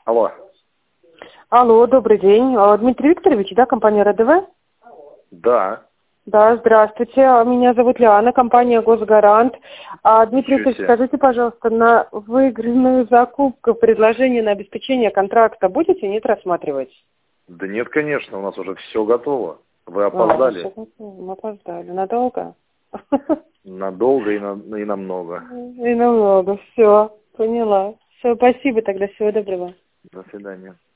Алло. Алло, добрый день. Дмитрий Викторович, да, компания РДВ? Да. Да, здравствуйте. Меня зовут Лиана, компания Госгарант. Дмитрий Викторович, скажите, пожалуйста, на выигранную закупку предложение на обеспечение контракта будете, нет, рассматривать? Да нет, конечно, у нас уже все готово. Вы опоздали. Мы опоздали. Надолго? Надолго и намного. И намного. Все, поняла. Все, спасибо тогда. Всего доброго. До свидания.